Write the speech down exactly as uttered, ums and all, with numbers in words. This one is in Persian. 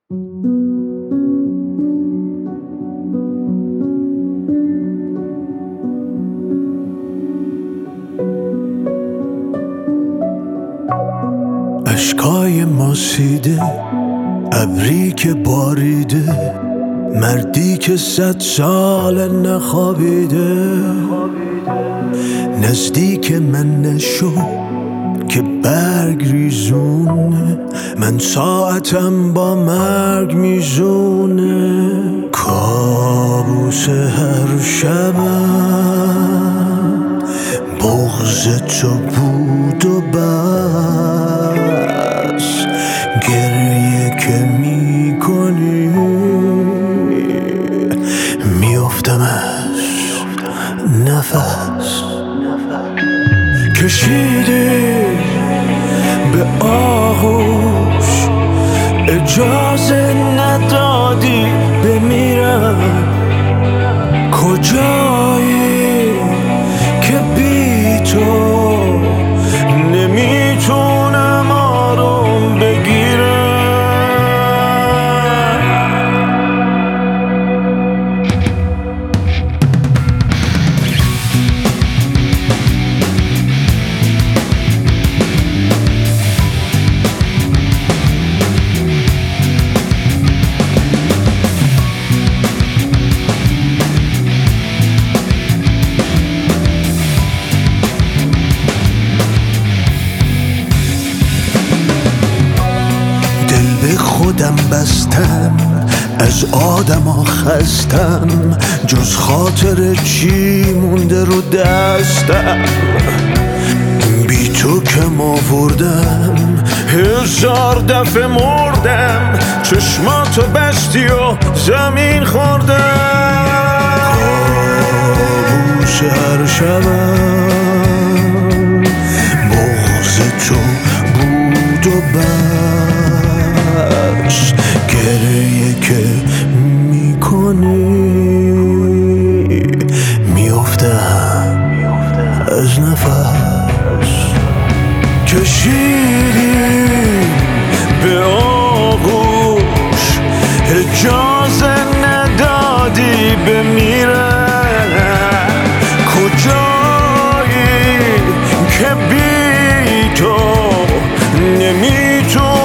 اشکای ماسیده، ابری که باریده، مردی که صد سال نخوابیده. نزدیک من نشو که برگ ریزونه، من ساعتم با مرگ میزونه. کابوس هر شبم بغض تو بود و بس، گریه که میکنی میافتم از نفس. کشیدی به آغوش، اجازه ندادی بمیرم. کجایی که بی تو نمیتونم آروم بگیرم؟ خودم بستم، از آدما خستم، جز خاطر چی مونده رو دستم؟ بی تو کم آوردم، هزار دفعه مردم، چشماتو بستی و زمین خوردم. کابوس هر شبم بغض تو بود و بس، گریه که میکنی میافتم از نفس. کشیدی به آغوش، اجازه ندادی بمیرم. کجایی که بی تو نمیتونم